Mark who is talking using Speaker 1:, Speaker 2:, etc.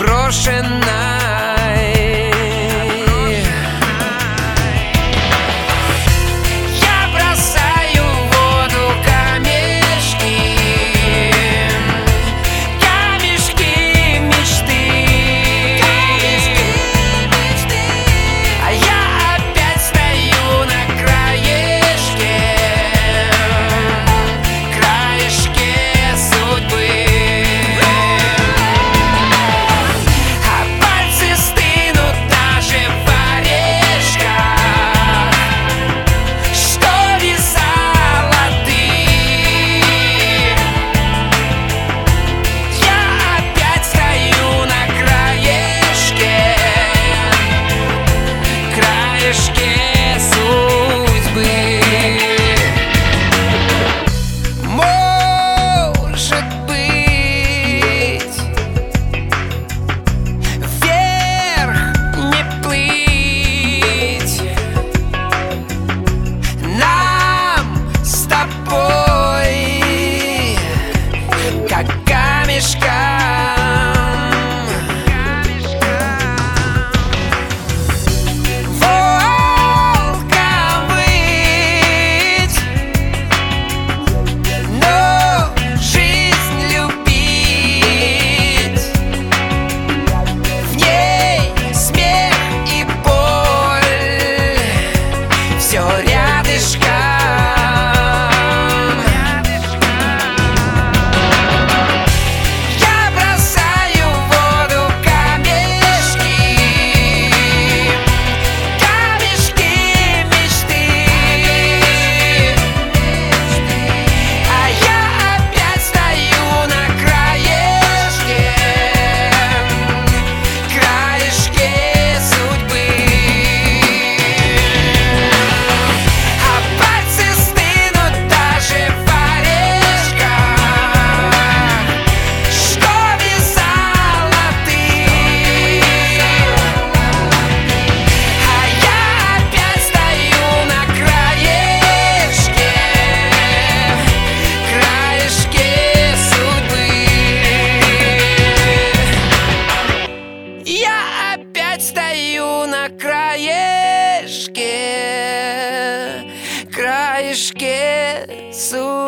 Speaker 1: Я бросаю в воду камешки, камешки мечты. А я опять стою на краешке, краешке судьбы. А пальцы стынут даже в орешках, что вязала ты. Я опять стою на краешке, краешке судьбы. Может быть, вверх не плыть нам с тобой, как камешкам. Волком быть, но жизнь любить. В ней смех и боль, все рядышком. Я бросаю в воду камешки, камешки мечты. А я опять стою на краешке, краешке судьбы. А пальцы стынут даже в орешках, что вязала ты. А я опять стою на краешке, краешке судьбы. Я опять стою на краешке, краешке судьбы.